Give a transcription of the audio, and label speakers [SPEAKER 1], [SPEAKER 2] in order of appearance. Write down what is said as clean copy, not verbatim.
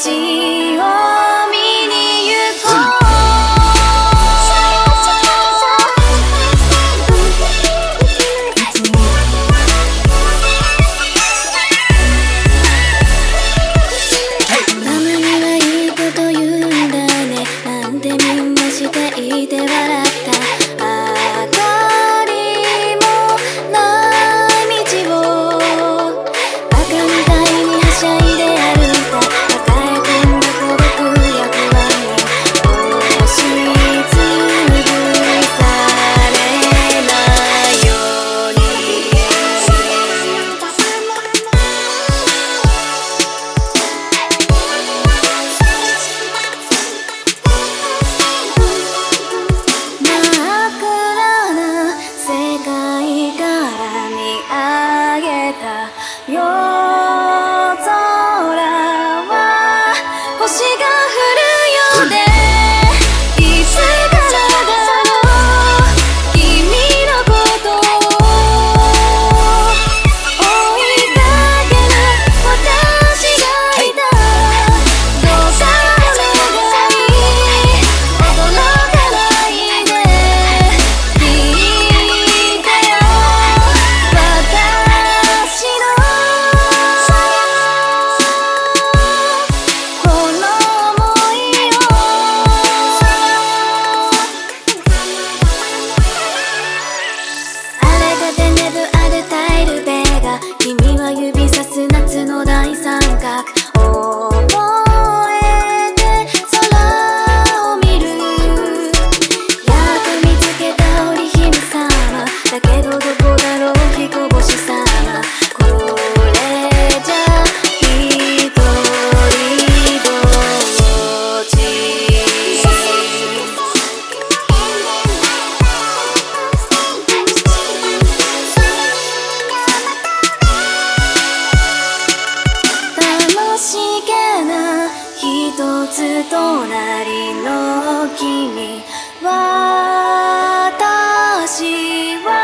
[SPEAKER 1] 星を見に行こう。ママにはいいこと言うんだねなんてみんなしていて笑った明かりもない道をバカみたいにはしゃいで歩いた抱え込んだ孤独や不安に押しつぶされないように真っ暗な世界から見上げた夜空は星が降るようでいつからだろう君のことを追いかける私がいたどうかお願い驚かないで聞いてよ私のこの想いを荒れたてねぶあるタイルベが君は指さす夏の大三角覚えて空を見るやっと見つけた織姫様だけどどこだろう彦星様これじゃ一人ぼっち楽しげな一つ隣の君私は